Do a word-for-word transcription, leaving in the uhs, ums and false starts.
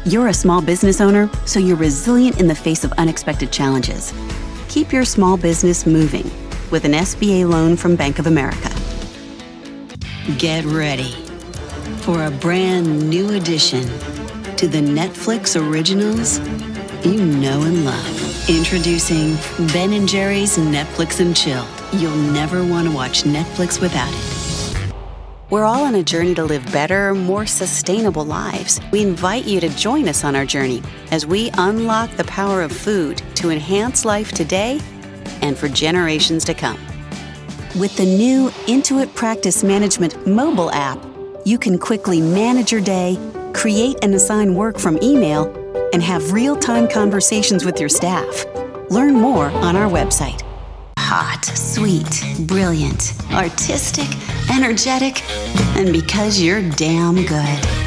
You're a small business owner, so you're resilient in the face of unexpected challenges. Keep your small business moving with an S B A loan from Bank of America. Get ready for a brand new addition to the Netflix originals you know and love. Introducing Ben and Jerry's Netflix and Chill. You'll never want to watch Netflix without it. We're all on a journey to live better, more sustainable lives. We invite you to join us on our journey as we unlock the power of food to enhance life today and for generations to come. With the new Intuit Practice Management mobile app, you can quickly manage your day, create and assign work from email, and have real-time conversations with your staff. Learn more on our website. Hot, sweet, brilliant, artistic, energetic, and because you're damn good.